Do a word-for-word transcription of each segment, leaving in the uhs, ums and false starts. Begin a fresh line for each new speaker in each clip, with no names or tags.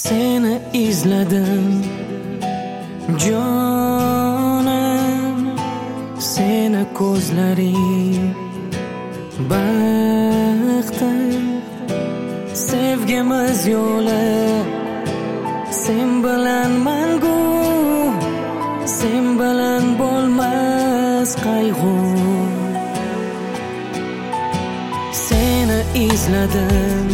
Seni izladim jonim, seni ko'zlaring baxtim, sevgimiz yo'li sen bilan mangu, sen bilan bo'lmas qayg'u. Seni izladim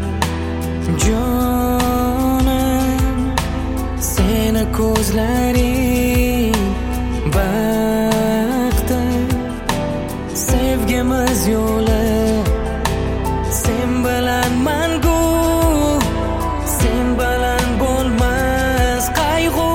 jonim, seni ko'zlaring baxtim, sevgimiz yo'li sen bilan mangu, sen bilan bo'lmas qayg'u.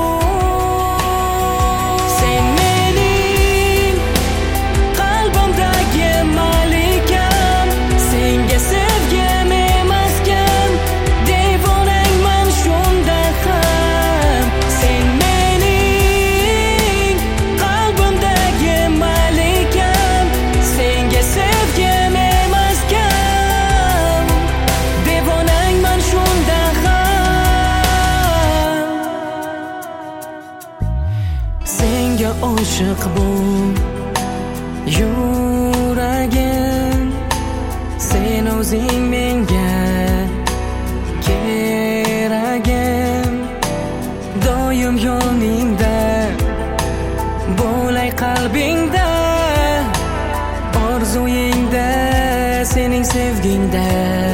Sen mening qalbimdagi malikam, senga sevgim emaskan, devonangman shunda ham. Sen mening qalbimdagi malikam, senga sevgim emaskan, devonangman shunda ham. Senga oshiq bu yuragim, sen o'zing menga keragim. Doim yoningda bo'lay, qalbingda, orzuyingda, sening sevgingda.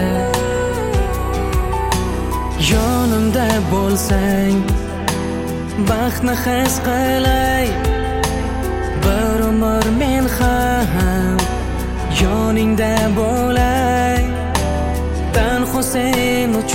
Yonimda bo'lsang baxtni his qilay, bir umr men ham yoningda bo'lay. Tanho sen